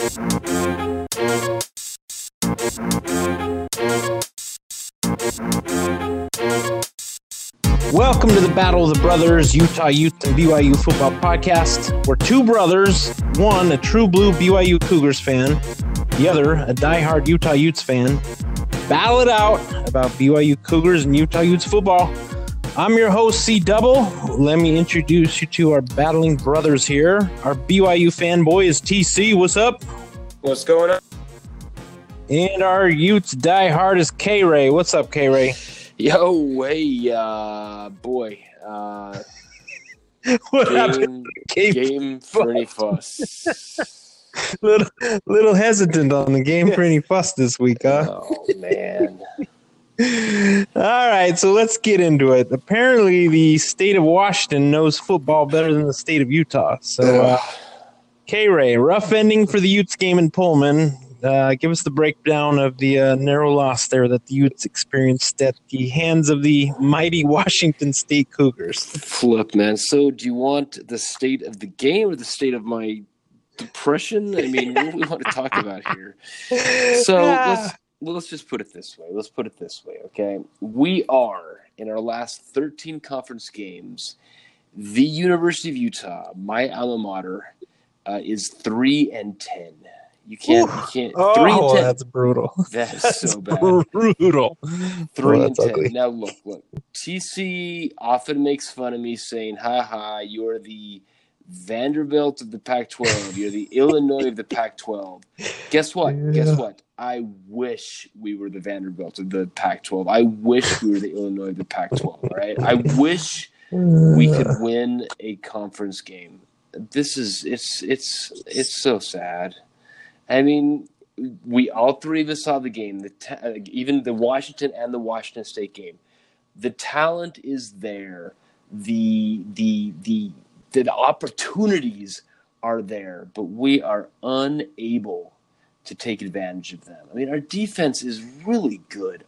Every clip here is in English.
Welcome to the Battle of the Brothers, Utah Utes and BYU Football Podcast. We're two brothers, one a true blue BYU Cougars fan, the other a diehard Utah Utes fan. Battle it out about BYU Cougars and Utah Utes football. I'm your host, C Double. Let me introduce you to our battling brothers here. Our BYU fanboy is TC. What's up? What's going on? And our Utes diehard is K-Ray. What's up, K-Ray? Yo, hey, boy. What happened? Game for any fuss. little hesitant on the game for any fuss this week, huh? Oh, man. All right, so let's get into it. Apparently, the state of Washington knows football better than the state of Utah. So, K-Ray, rough ending for the Utes game in Pullman. Give us the breakdown of the narrow loss there that the Utes experienced at the hands of the mighty Washington State Cougars. Flip, man. So do you want the state of the game or the state of my depression? I mean, what do we want to talk about here? So let's just put it this way. Let's put it this way, okay? We are, in our last 13 conference games, the University of Utah, my alma mater, is 3-10. You can't. Oh, 3-10. That's brutal. That's so bad. Brutal. 3-10. Ugly. Now look. TC often makes fun of me saying, "Ha, you're the Vanderbilt of the Pac-12. You're the Illinois of the Pac-12." Guess what? Yeah. Guess what? I wish we were the Vanderbilt of the Pac-12. I wish we were the Illinois of the Pac-12. Right? I wish we could win a conference game. This is it's so sad. I mean, we all three of us saw the game, even the Washington and the Washington State game. The talent is there. The opportunities are there, but we are unable to take advantage of them. I mean, our defense is really good.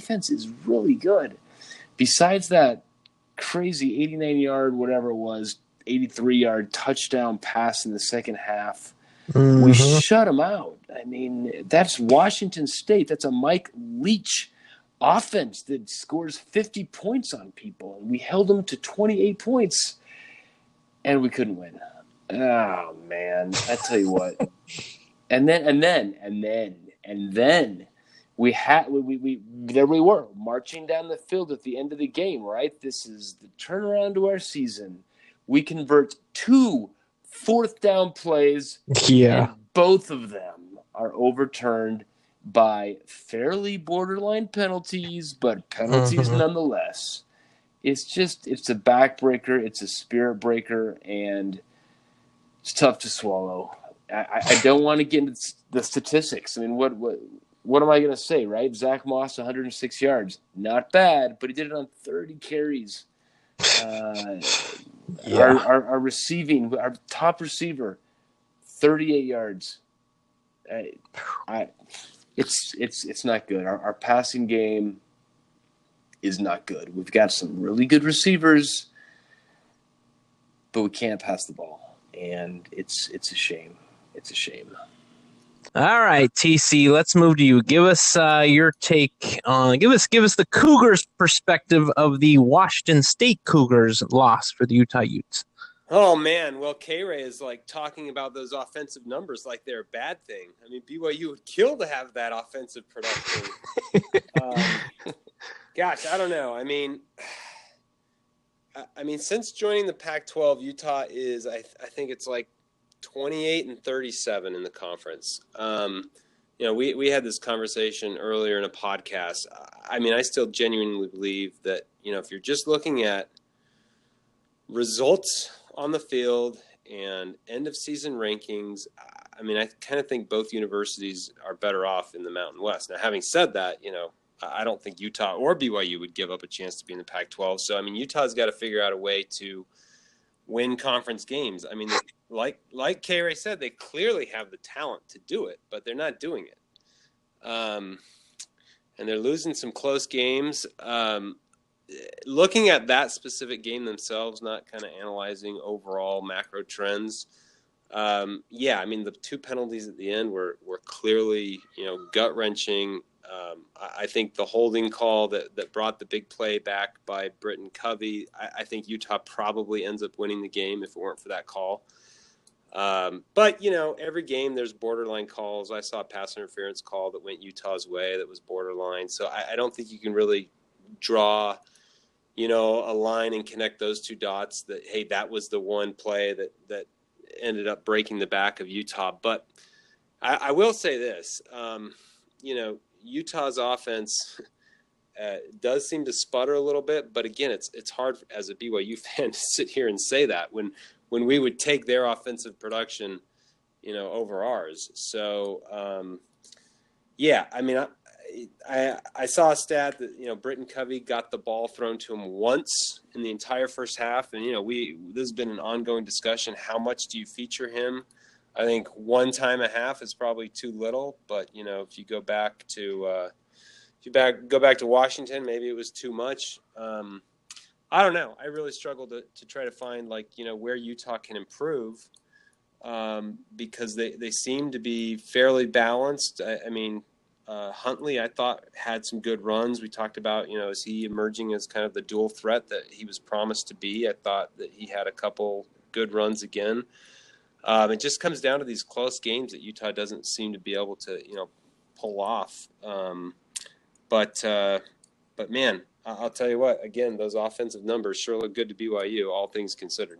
Besides that crazy 89-yard, whatever it was, 83-yard touchdown pass in the second half, we shut them out. I mean, that's Washington State. That's a Mike Leach offense that scores 50 points on people. And we held them to 28 points, and we couldn't win. Oh, man. I tell you what. And then there we were, marching down the field at the end of the game, right? This is the turnaround to our season. We convert 2 fourth down plays, and both of them are overturned by fairly borderline penalties, but penalties nonetheless. It's a backbreaker, it's a spirit breaker, and it's tough to swallow. I don't want to get into the statistics. I mean, what am I going to say, right? Zach Moss, 106 yards. Not bad, but he did it on 30 carries. Our receiving, our top receiver, 38 yards. It's not good. Our passing game is not good. We've got some really good receivers, but we can't pass the ball, and it's a shame. It's a shame. All right, TC, let's move to you. Give us your take on give us the Cougars' perspective of the Washington State Cougars loss for the Utah Utes. Oh, man. Well, K-Ray is like talking about those offensive numbers like they're a bad thing. I mean, BYU would kill to have that offensive production. Gosh, I don't know. I mean, since joining the Pac-12, Utah is, I think it's like 28-37 in the conference. We had this conversation earlier in a podcast. I mean, I still genuinely believe that, if you're just looking at results on the field and end of season rankings, I mean, I kind of think both universities are better off in the Mountain West. Now, having said that, I don't think Utah or BYU would give up a chance to be in the Pac-12. So, I mean, Utah's got to figure out a way to win conference games. I mean, like K-Ray said, they clearly have the talent to do it, but they're not doing it. And they're losing some close games. Looking at that specific game themselves, not kind of analyzing overall macro trends, Yeah, I mean, the two penalties at the end were clearly, gut-wrenching. I think the holding call that brought the big play back by Britton Covey, I think Utah probably ends up winning the game if it weren't for that call. But, every game there's borderline calls. I saw a pass interference call that went Utah's way that was borderline. So I don't think you can really draw, a line and connect those two dots that, hey, that was the one play that ended up breaking the back of Utah. But I will say this, Utah's offense does seem to sputter a little bit. But again, it's hard as a BYU fan to sit here and say that when we would take their offensive production, over ours. So, yeah, I mean, I saw a stat that, Britton Covey got the ball thrown to him once in the entire first half. And, this has been an ongoing discussion. How much do you feature him? I think one time a half is probably too little. But, if you go back to Washington, maybe it was too much. I don't know. I really struggled to try to find where Utah can improve because they seem to be fairly balanced. I mean, Huntley, I thought, had some good runs. We talked about, is he emerging as kind of the dual threat that he was promised to be? I thought that he had a couple good runs again. It just comes down to these close games that Utah doesn't seem to be able to, pull off. But man, I'll tell you what, again, those offensive numbers sure look good to BYU, all things considered.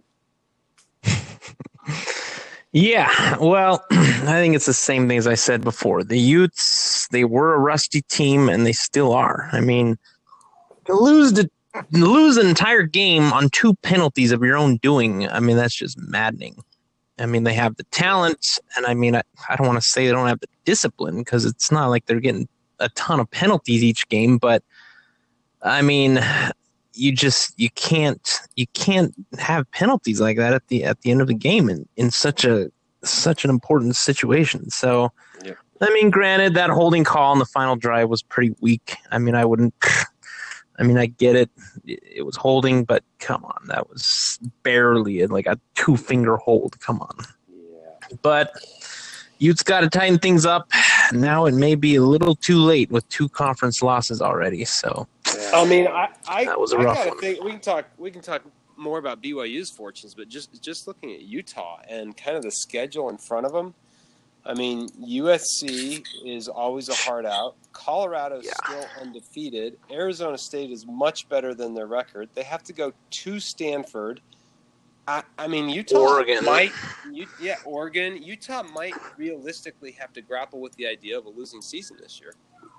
Yeah, well, I think it's the same thing as I said before. The Utes, they were a rusty team, and they still are. I mean, to lose an entire game on two penalties of your own doing, I mean, that's just maddening. I mean, they have the talent, and I mean, I don't want to say they don't have the discipline because it's not like they're getting a ton of penalties each game, but I mean, you can't have penalties like that at the end of the game in such an important situation. So, yeah. I mean, granted, that holding call on the final drive was pretty weak. I mean, I get it. It was holding, but come on, that was barely a 2-finger hold. Come on. Yeah. But Utes got to tighten things up. Now it may be a little too late with 2 conference losses already. So, I mean, that was a rough one. Think we can talk more about BYU's fortunes, but just looking at Utah and kind of the schedule in front of them. I mean, USC is always a hard out. Colorado's still undefeated. Arizona State is much better than their record. They have to go to Stanford. I mean, Utah Oregon. Oregon. Utah might realistically have to grapple with the idea of a losing season this year.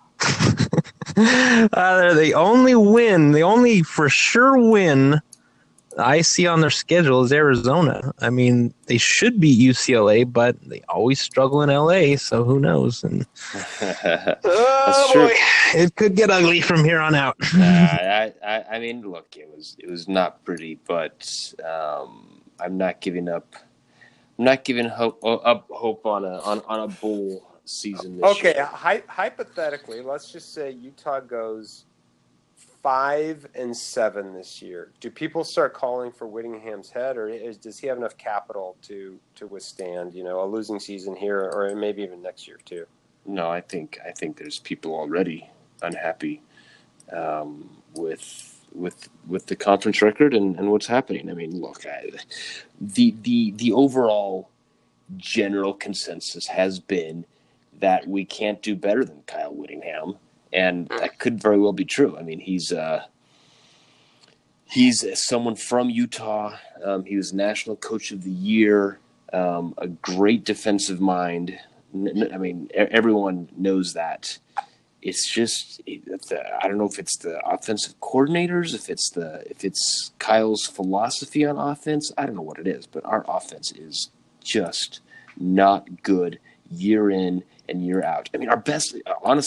The only for sure win I see on their schedule is Arizona. I mean, they should beat UCLA, but they always struggle in LA, so who knows? And That's true. Boy, it could get ugly from here on out. I mean, look, it was not pretty, but I'm not giving up. I'm not giving hope on a bowl season this year. Okay, hypothetically, let's just say Utah goes 5-7 this year. Do people start calling for Whittingham's head, or does he have enough capital to withstand, a losing season here, or maybe even next year too? No, I think there's people already unhappy with the conference record and what's happening. I mean, look, the overall general consensus has been that we can't do better than Kyle Whittingham. And that could very well be true. I mean, he's someone from Utah. He was National Coach of the Year, a great defensive mind. I mean, everyone knows that. It's just I don't know if it's the offensive coordinators, if it's Kyle's philosophy on offense. I don't know what it is, but our offense is just not good year in and year out. I mean, our best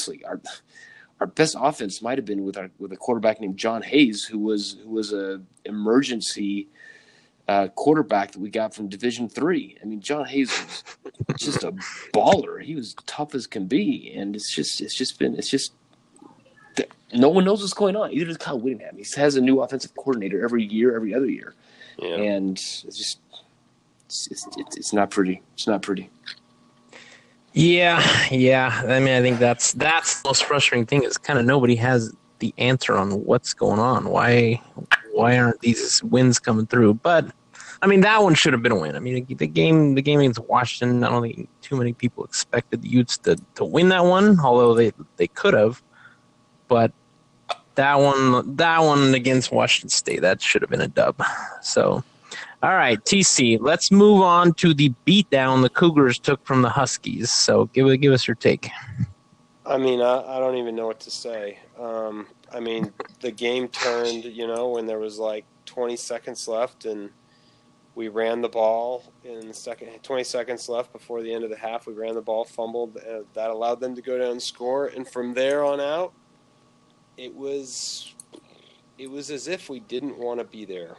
offense might have been with a quarterback named John Hayes, who was a emergency quarterback that we got from Division III. I mean, John Hayes was just a baller. He was tough as can be, and it's just no one knows what's going on. Either does Kyle Whittingham. He has a new offensive coordinator every other year, and it's just It's not pretty. It's not pretty. Yeah. I mean, I think that's the most frustrating thing is kind of nobody has the answer on what's going on. Why aren't these wins coming through? But I mean, that one should have been a win. I mean, the game against Washington, I don't think too many people expected the Utes to win that one, although they could have. But that one against Washington State, that should have been a dub. So, all right, TC, let's move on to the beatdown the Cougars took from the Huskies. So give us your take. I mean, I don't even know what to say. I mean, the game turned, when there was like 20 seconds left, and we ran the ball in the second. 20 seconds left before the end of the half. We ran the ball, fumbled. That allowed them to go down and score. And from there on out, it was as if we didn't want to be there.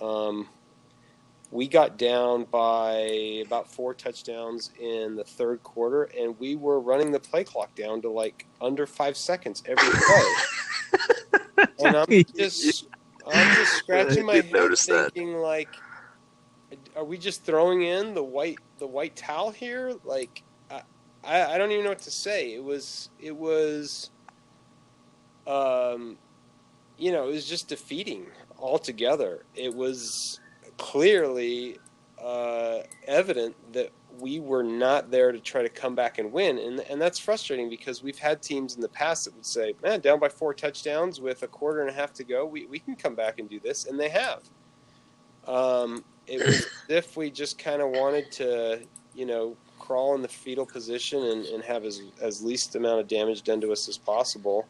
We got down by about 4 touchdowns in the third quarter, and we were running the play clock down to like under 5 seconds every play. And I'm just scratching my head thinking, like, are we just throwing in the white towel here? Like, I don't even know what to say. It was it was just defeating altogether. It was clearly evident that we were not there to try to come back and win, and that's frustrating because we've had teams in the past that would say, man, down by 4 touchdowns with a quarter and a half to go, we can come back and do this, and they have. It was as if we just kind of wanted to, crawl in the fetal position and have as least amount of damage done to us as possible.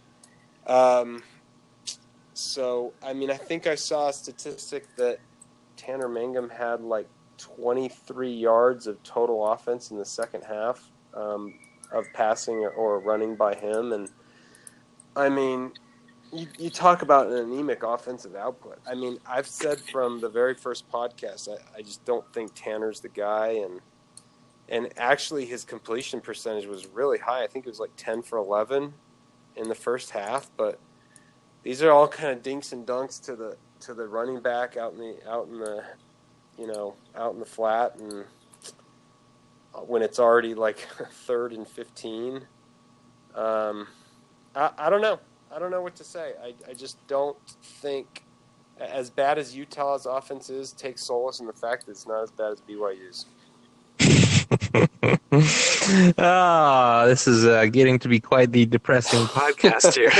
So, I mean, I think I saw a statistic that Tanner Mangum had like 23 yards of total offense in the second half of passing or running by him. And, I mean, you talk about an anemic offensive output. I mean, I've said from the very first podcast, I just don't think Tanner's the guy. And actually his completion percentage was really high. I think it was like 10 for 11 in the first half. But these are all kind of dinks and dunks to the running back out in the flat, and when it's already like 3rd and 15. I don't know. I don't know what to say. I just don't think, as bad as Utah's offense is, take solace in the fact that it's not as bad as BYU's. This is getting to be quite the depressing podcast here.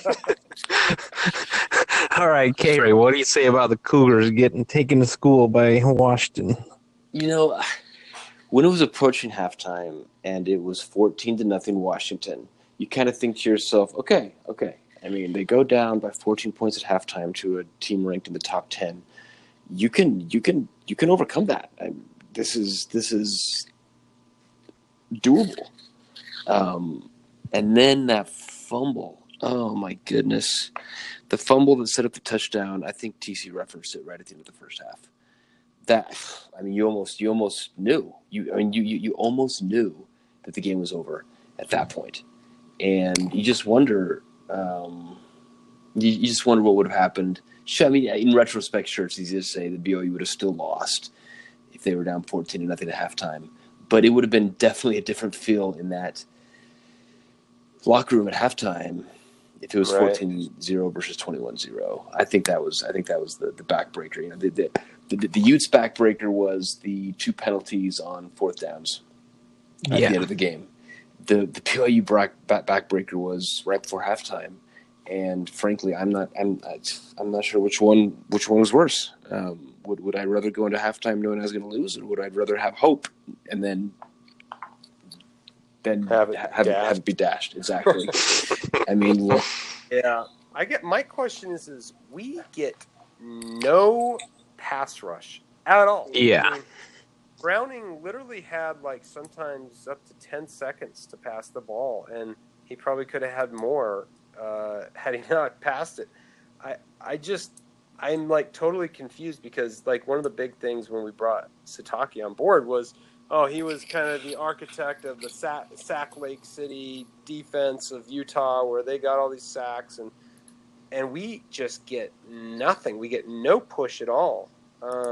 All right, K-Ray, what do you say about the Cougars getting taken to school by Washington? When it was approaching halftime and it was 14-0 Washington, you kind of think to yourself, okay. I mean, they go down by 14 points at halftime to a team ranked in the top 10. You can overcome that. This is doable. And then that fumble. Oh my goodness. The fumble that set up the touchdown, I think TC referenced it right at the end of the first half. You almost knew. You almost knew that the game was over at that point. And you just wonder you just wonder what would have happened. I mean, in retrospect, sure, it's easy to say that BYU would have still lost if they were down 14-0 at halftime. But it would have been definitely a different feel in that locker room at halftime if it was 14-0 versus 21-0. I think that was the backbreaker. The Utes backbreaker was the 2 penalties on 4th downs at the end of the game. The BYU backbreaker was right before halftime, and frankly, I'm not sure which one was worse. Would I rather go into halftime knowing I was going to lose, or would I rather have hope and then have it be dashed? Exactly. I mean, yeah. My question is we get no pass rush at all. Yeah. I mean, Browning literally had like sometimes up to 10 seconds to pass the ball, and he probably could have had more had he not passed it. I'm like totally confused because like one of the big things when we brought Sitake on board was, he was kind of the architect of the Sac Lake City defense of Utah, where they got all these sacks, and we just get nothing. We get no push at all.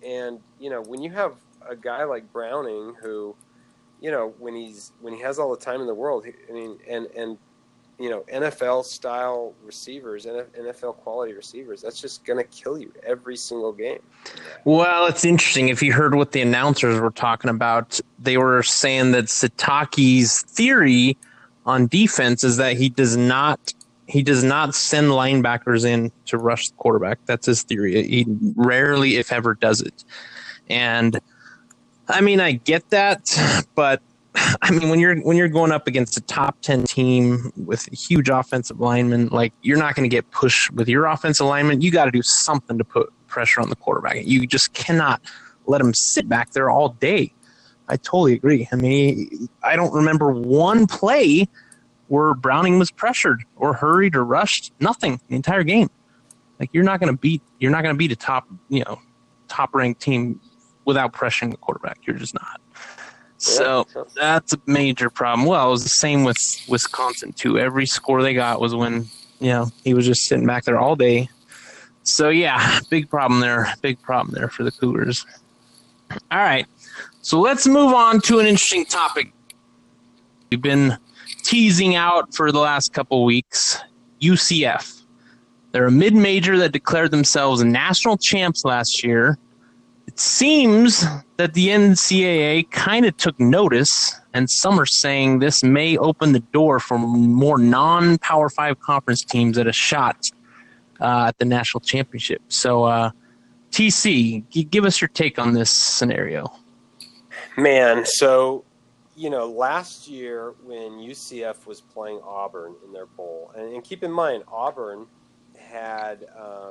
And when you have a guy like Browning who, when he has all the time in the world, and NFL style receivers, NFL quality receivers, that's just going to kill you every single game. Well, it's interesting. If you heard what the announcers were talking about, they were saying that Sitake's theory on defense is that he does not send linebackers in to rush the quarterback. That's his theory. He rarely, if ever, does it. And I mean, I get that, but I mean, when you're going up against a top 10 team with a huge offensive lineman, like, you're not going to get pushed with your offensive lineman. You got to do something to put pressure on the quarterback. You just cannot let him sit back there all day. I totally agree. I mean, I don't remember one play where Browning was pressured or hurried or rushed. Nothing the entire game. Like, you're not going to beat a top ranked team without pressuring the quarterback. You're just not. So that's a major problem. Well, it was the same with Wisconsin too. Every score they got was when he was just sitting back there all day. So yeah, big problem there. Big problem there for the Cougars. All right, so let's move on to an interesting topic we've been teasing out for the last couple weeks. UCF. They're a mid-major that declared themselves national champs last year. It seems that the NCAA kind of took notice, and some are saying this may open the door for more non-Power 5 conference teams at a shot at the national championship. So, TC, give us your take on this scenario. Man, so, last year when UCF was playing Auburn in their bowl, and keep in mind, Auburn had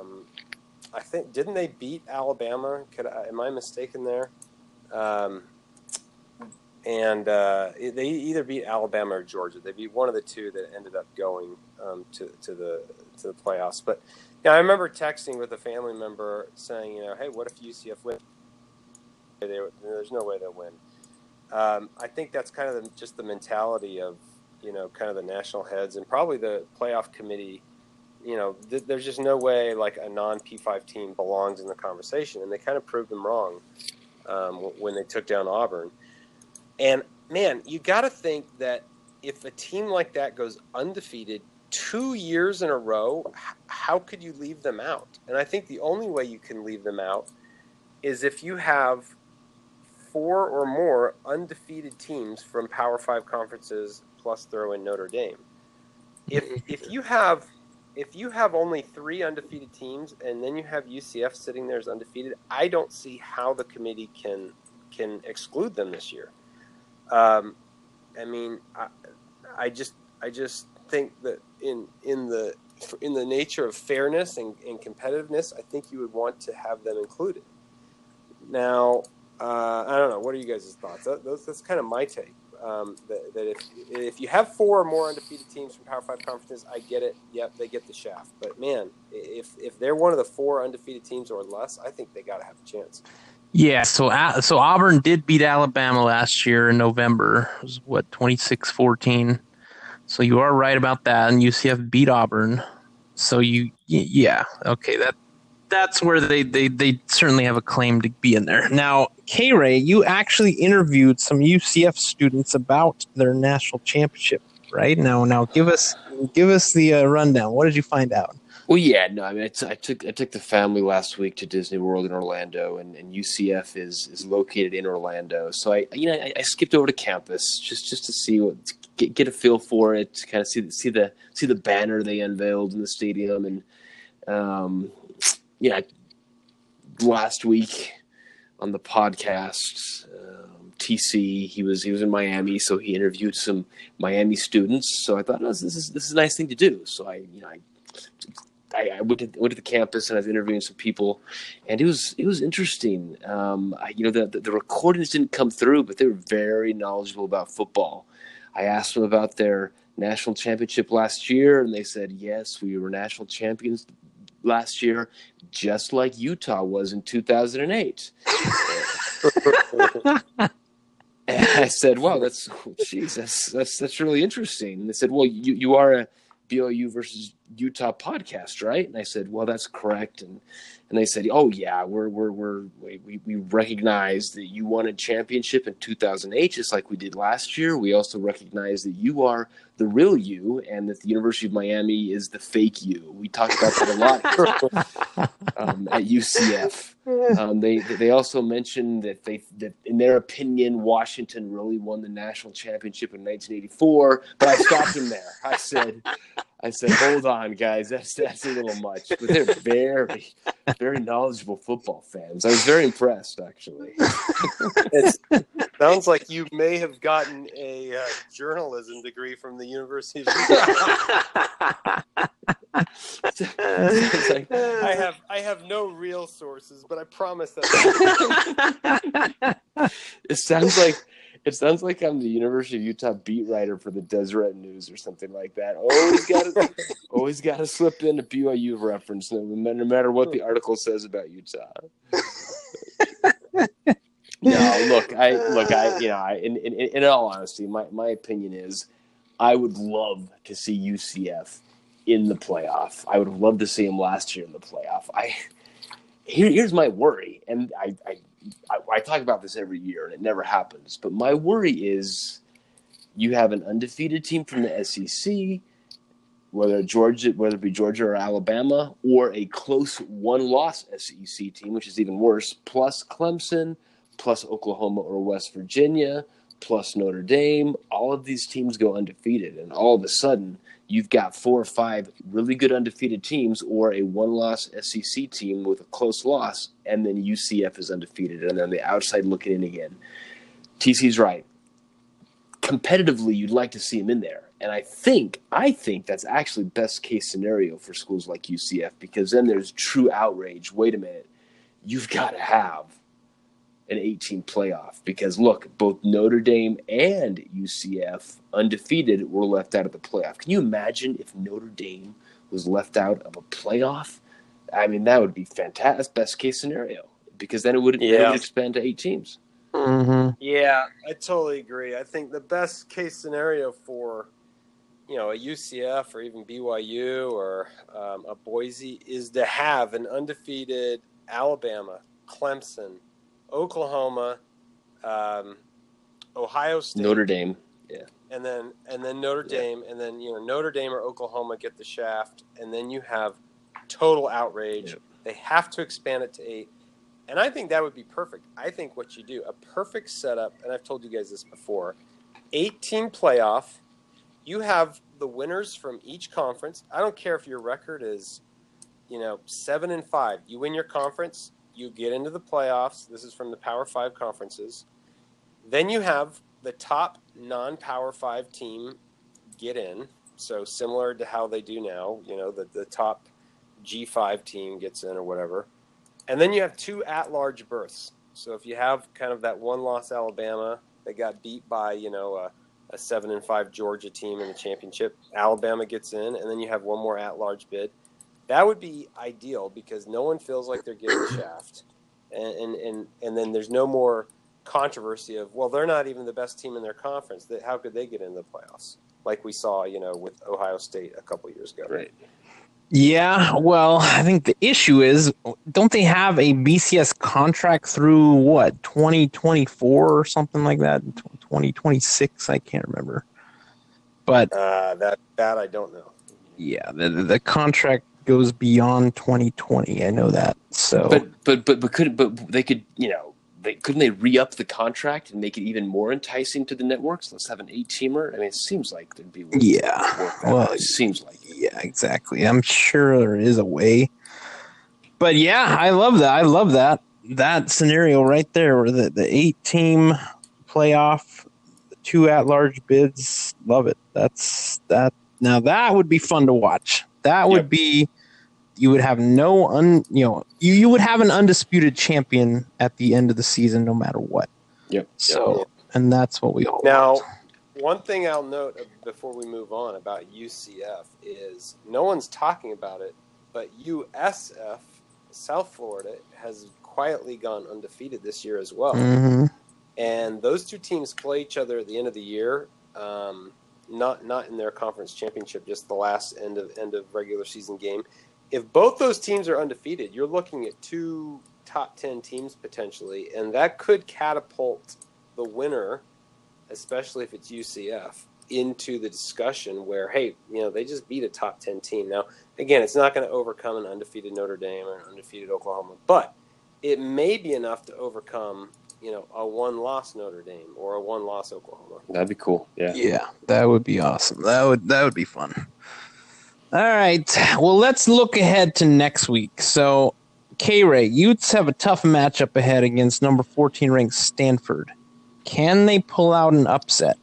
I think, didn't they beat Alabama? Am I mistaken there? They either beat Alabama or Georgia. They beat one of the two that ended up going to the playoffs. But I remember texting with a family member saying, hey, what if UCF wins? There's no way they'll win. I think that's kind of just the mentality of kind of the national heads and probably the playoff committee. There's just no way like a non-P5 team belongs in the conversation, and they kind of proved them wrong when they took down Auburn. And man, you got to think that if a team like that goes undefeated 2 years in a row, how could you leave them out? And I think the only way you can leave them out is if you have 4 or more undefeated teams from Power 5 conferences plus throw in Notre Dame. If you have only 3 undefeated teams and then you have UCF sitting there as undefeated, I don't see how the committee can exclude them this year. I just think that in the nature of fairness and competitiveness, I think you would want to have them included. Now, I don't know. What are you guys' thoughts? That's kind of my take. That if you have 4 or more undefeated teams from Power 5 conferences, I get it. Yep, they get the shaft. But man, if they're one of the 4 undefeated teams or less, I think they got to have a chance. Yeah, so Auburn did beat Alabama last year in November. It was 26-14. So you are right about that, and UCF beat Auburn. So okay, that's where they certainly have a claim to be in there. Now, K-Ray, you actually interviewed some UCF students about their national championship, right? Now give us the rundown. What did you find out? Well, yeah, no, I mean, I took the family last week to Disney World in Orlando, and UCF is located in Orlando. So I skipped over to campus just to see get a feel for it, to kind of see the banner they unveiled in the stadium, and last week on the podcast, TC, he was in Miami, so he interviewed some Miami students. So I thought, this is a nice thing to do. So I went to the campus and I was interviewing some people, and it was interesting. The recordings didn't come through, but they were very knowledgeable about football. I asked them about their national championship last year, and they said, yes, we were national champions last year, just like Utah was in 2008. And I said, wow, that's really interesting. And they said, well, you are a BYU versus Utah podcast, right? And I said, well, that's correct. And they said, oh yeah, we recognize that you won a championship in 2008, just like we did last year. We also recognize that you are the real you, and that the University of Miami is the fake you. We talked about that a lot at UCF. They also mentioned that that in their opinion, Washington really won the national championship in 1984. But I stopped him there. I said, hold on, guys, that's a little much. But they're very, very knowledgeable football fans. I was very impressed, actually. It sounds like you may have gotten a journalism degree from the University of Utah. I have no real sources, but I promise that. It sounds like I'm the University of Utah beat writer for the Deseret News or something like that. Always got to slip in a BYU reference, no matter what the article says about Utah. No, look, in all honesty, my opinion is, I would love to see UCF in the playoff. I would have loved to see him last year in the playoff. Here's my worry, and I talk about this every year, and it never happens. But my worry is, you have an undefeated team from the SEC, whether it be Georgia or Alabama, or a close one-loss SEC team, which is even worse, plus Clemson, plus Oklahoma or West Virginia, plus Notre Dame. All of these teams go undefeated, and all of a sudden, you've got 4 or 5 really good undefeated teams, or a one-loss SEC team with a close loss, and then UCF is undefeated, and then the outside looking in again. TC's right. Competitively, you'd like to see him in there, and I think that's actually best case scenario for schools like UCF, because then there's true outrage. Wait a minute, you've got to have an 18 playoff, because look, both Notre Dame and UCF undefeated were left out of the playoff. Can you imagine if Notre Dame was left out of a playoff? I mean, that would be fantastic. That's best case scenario, because then it would expand to 8 teams. Mm-hmm. Yeah, I totally agree. I think the best case scenario for, a UCF or even BYU or a Boise is to have an undefeated Alabama, Clemson, Oklahoma, Ohio State, Notre Dame, yeah, and then Notre Dame, and then Notre Dame or Oklahoma get the shaft, and then you have total outrage. Yep. They have to expand it to 8, and I think that would be perfect. I think what you do, a perfect setup, and I've told you guys this before, 18 playoff. You have the winners from each conference. I don't care if your record is, 7-5. You win your conference. You get into the playoffs. This is from the Power 5 conferences. Then you have the top non-Power 5 team get in. So similar to how they do now, the top G5 team gets in or whatever. And then you have 2 at-large berths. So if you have kind of that one-loss Alabama that got beat by, a 7-5 Georgia team in the championship, Alabama gets in, and then you have one more at-large bid. That would be ideal, because no one feels like they're getting the shaft. And then there's no more controversy of, well, they're not even the best team in their conference. How could they get into the playoffs? Like we saw, with Ohio State a couple years ago. Right. Yeah, well, I think the issue is, don't they have a BCS contract through, 2024 or something like that? 2026, I can't remember. But that I don't know. Yeah, the contract goes beyond 2020. I know that. So, but they could, couldn't they re-up the contract and make it even more enticing to the networks? Let's have an 8-teamer. I mean, it seems like there'd be it seems like exactly. I'm sure there is a way. But yeah, I love that. I love that scenario right there, where the 8-team playoff, the 2 at-large bids. Love it. That's that. Now that would be fun to watch. That would be, you would have you would have an undisputed champion at the end of the season, no matter what. Yep. So, and that's what we hope. Now, one thing I'll note before we move on about UCF is no one's talking about it, but USF, South Florida, has quietly gone undefeated this year as well. Mm-hmm. And those 2 teams play each other at the end of the year. not in their conference championship, just the last end of regular season game. If both those teams are undefeated, you're looking at 2 top 10 teams potentially, and that could catapult the winner, especially if it's UCF, into the discussion where, hey, they just beat a top 10 team. Now, again, it's not going to overcome an undefeated Notre Dame or an undefeated Oklahoma, but it may be enough to overcome, a one-loss Notre Dame or a one-loss Oklahoma. That'd be cool. Yeah. Yeah, that would be awesome. That would be fun. All right. Well, let's look ahead to next week. So, K-Ray, Utes have a tough matchup ahead against number 14 ranked Stanford. Can they pull out an upset?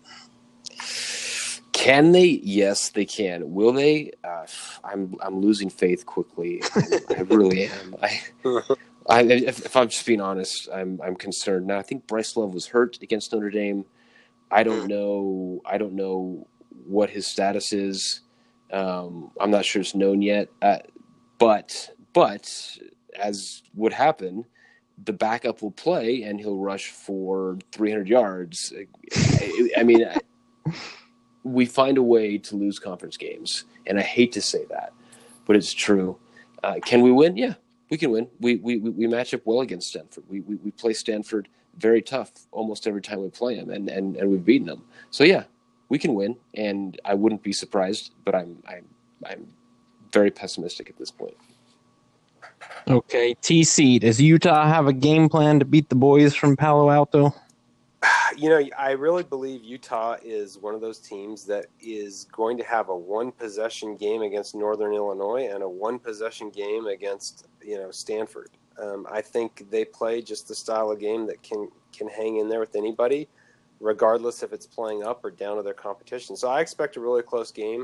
Can they? Yes, they can. Will they? I'm losing faith quickly. I really am. If I'm just being honest, I'm concerned. Now, I think Bryce Love was hurt against Notre Dame. I don't know what his status is. I'm not sure it's known yet. But as would happen, the backup will play and he'll rush for 300 yards. I mean, we find a way to lose conference games, and I hate to say that, but it's true. Can we win? Yeah, we can win. We match up well against Stanford. We play Stanford very tough almost every time we play them, and we've beaten them. So yeah, we can win, and I wouldn't be surprised, but I'm very pessimistic at this point. Okay, TC, does Utah have a game plan to beat the boys from Palo Alto? I really believe Utah is one of those teams that is going to have a one-possession game against Northern Illinois and a one-possession game against, Stanford. I think they play just the style of game that can hang in there with anybody, regardless if it's playing up or down to their competition. So I expect a really close game.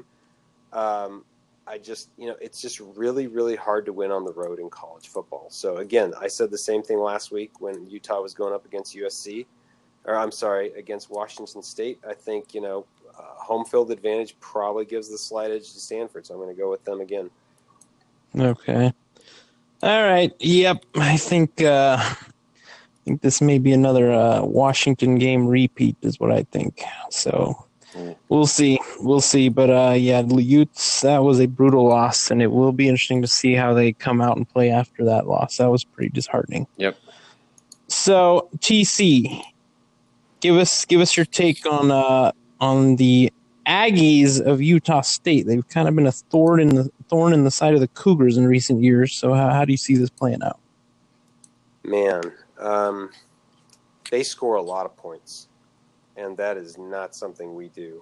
It's just really, really hard to win on the road in college football. So, again, I said the same thing last week when Utah was going up against against Washington State. I think, home field advantage probably gives the slight edge to Stanford, so I'm going to go with them again. Okay. All right. Yep. I think this may be another Washington game repeat is what I think. So we'll see. But, the Utes, that was a brutal loss, and it will be interesting to see how they come out and play after that loss. That was pretty disheartening. Yep. So, TC, give us your take on the Aggies of Utah State. They've kind of been a thorn in the side of the Cougars in recent years. So how do you see this playing out? Man, they score a lot of points, and that is not something we do.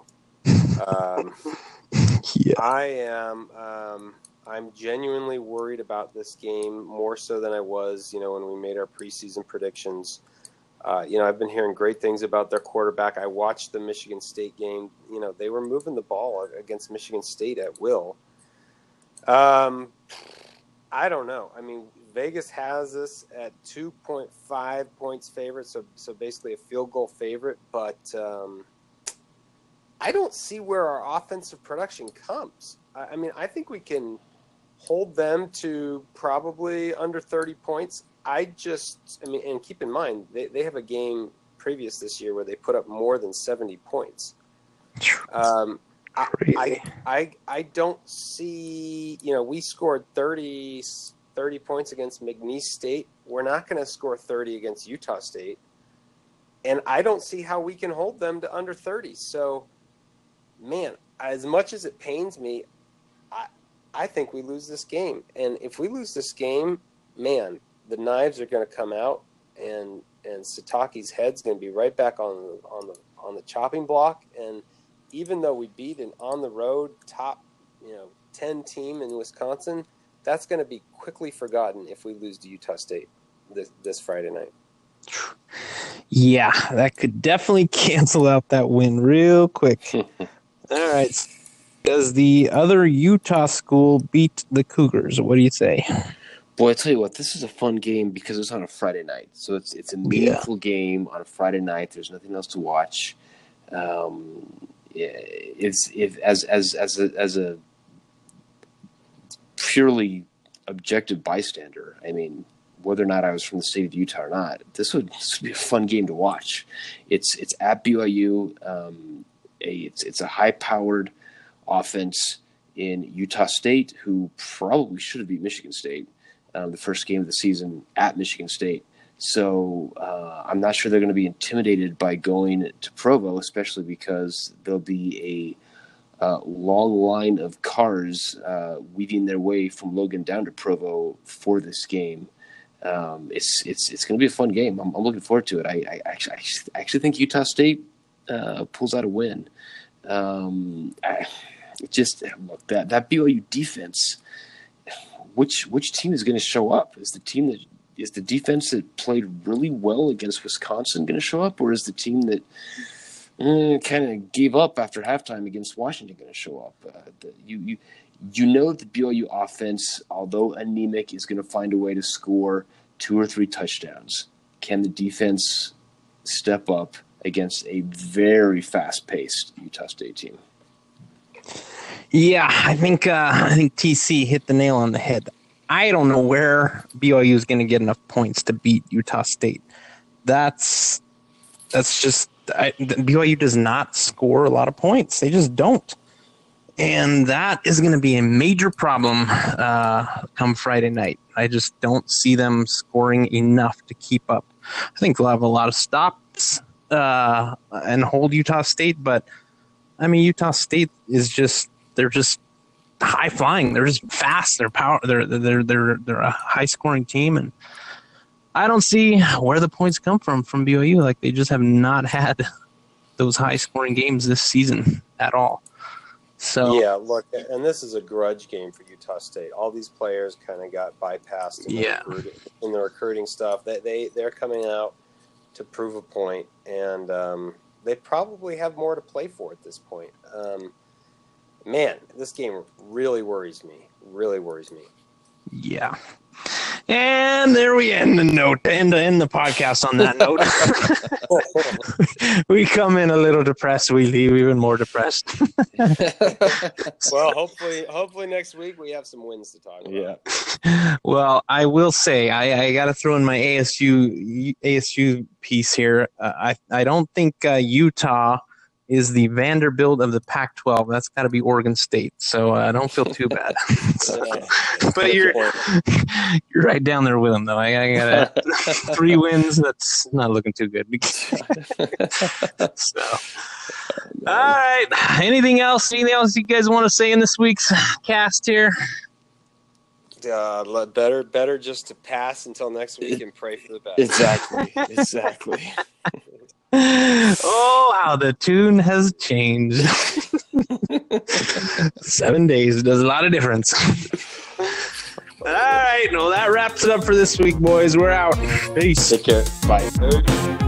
Yeah. I'm genuinely worried about this game more so than I was, when we made our preseason predictions. I've been hearing great things about their quarterback. I watched the Michigan State game. They were moving the ball against Michigan State at will. I don't know. I mean, Vegas has this at 2.5 points favorite, so basically a field goal favorite. But I don't see where our offensive production comes. I think we can hold them to probably under 30 points. and keep in mind, they have a game previous this year where they put up more than 70 points. I don't see, we scored 30 points against McNeese State. We're not going to score 30 against Utah State. And I don't see how we can hold them to under 30. So, man, as much as it pains me, I think we lose this game. And if we lose this game, man, the knives are going to come out, and Sataki's head's going to be right back on the chopping block. And even though we beat an on the road top 10 team in Wisconsin, that's going to be quickly forgotten if we lose to Utah State this Friday night. Yeah, that could definitely cancel out that win real quick. All right. Does the other Utah school beat the Cougars? What do you say? Boy, I tell you what, this is a fun game because it's on a Friday night. So it's a meaningful game on a Friday night. There's nothing else to watch. As a purely objective bystander, whether or not I was from the state of Utah or not, this would be a fun game to watch. It's at BYU. it's a high-powered offense in Utah State, who probably should have beat Michigan State the first game of the season at Michigan State. So I'm not sure they're going to be intimidated by going to Provo, especially because there'll be a long line of cars weaving their way from Logan down to Provo for this game. It's going to be a fun game. I'm looking forward to it. I actually think Utah State pulls out a win. Look, that BYU defense. Which team is going to show up? Is the defense that played really well against Wisconsin going to show up, or is the team that kind of gave up after halftime against Washington going to show up? You know the BYU offense, although anemic, is going to find a way to score 2 or 3 touchdowns. Can the defense step up against a very fast-paced Utah State team? Yeah, I think TC hit the nail on the head. I don't know where BYU is going to get enough points to beat Utah State. That's just BYU does not score a lot of points. They just don't. And that is going to be a major problem come Friday night. I just don't see them scoring enough to keep up. I think they'll have a lot of stops and hold Utah State, but I mean Utah State is they're just high flying. They're just fast. They're power. They're a high scoring team, and I don't see where the points come from BYU. Like they just have not had those high scoring games this season at all. So yeah, look, and this is a grudge game for Utah State. All these players kind of got bypassed in the recruiting stuff. They're coming out to prove a point, and they probably have more to play for at this point. Man, this game really worries me. Yeah. And there we end the note. End the podcast on that note. We come in a little depressed. We leave even more depressed. Well, hopefully next week we have some wins to talk about. Yeah. Well, I will say I got to throw in my ASU piece here. I don't think Utah is the Vanderbilt of the Pac-12. That's got to be Oregon State. So I don't feel too bad. But you're right down there with them, though. I got 3 wins. That's not looking too good. So, all right. Anything else you guys want to say in this week's cast here? Better just to pass until next week and pray for the best. Exactly. Oh, how the tune has changed. 7 days does a lot of difference. All right. Well, that wraps it up for this week, boys. We're out. Peace. Take care. Bye.